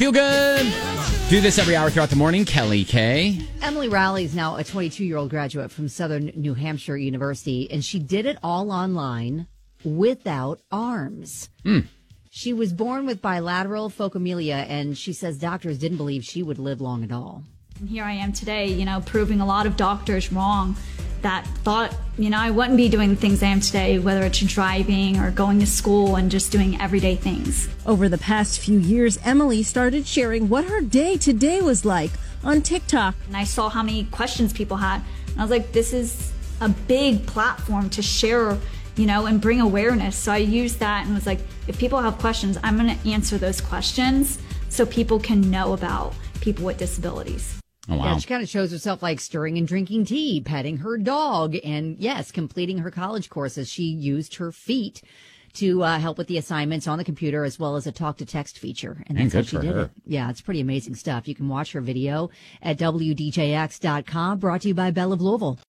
Feel good. Do this every hour throughout the morning. Kelly K. Emily Rowley is now a 22-year-old graduate from Southern New Hampshire University, and she did it all online without arms. She was born with bilateral phocomelia, and she says doctors didn't believe she would live long at all. And here I am today, proving a lot of doctors wrong that thought, I wouldn't be doing the things I am today, whether it's driving or going to school and just doing everyday things. Over the past few years, Emily started sharing what her day-to-day was like on TikTok. And I saw how many questions people had. And I was like, this is a big platform to share, and bring awareness. So I used that and was like, if people have questions, I'm going to answer those questions so people can know about people with disabilities. Oh, wow. Yeah, she kind of shows herself like stirring and drinking tea, petting her dog, and yes, completing her college courses. She used her feet to help with the assignments on the computer, as well as a talk-to-text feature. And that's how she did it. Yeah, it's pretty amazing stuff. You can watch her video at WDJX.com, brought to you by Bell of Louisville.